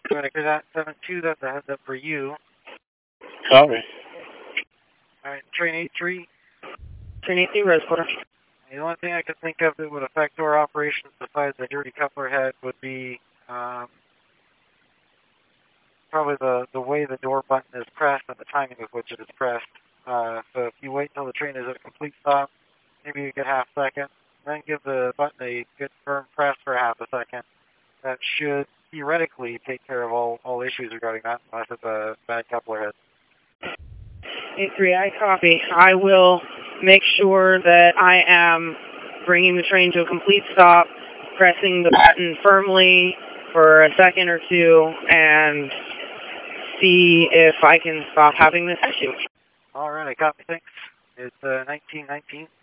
Alright, for that 7-2, that's a heads up for you. Copy. Alright, train 8-3. Train 8-3, res quarter. The only thing I could think of that would affect door operations besides the dirty coupler head would be probably the way the door button is pressed and the timing with which it is pressed. So if you wait until the train is at a complete stop, maybe you get half second, then give the button a good firm press for half a second. That should theoretically take care of all issues regarding that, unless it's a bad coupler head. 8-3, I copy. I will make sure that I am bringing the train to a complete stop, pressing the button firmly for a second or two, and see if I can stop having this issue. All right, I copy. Thanks. It's 1919.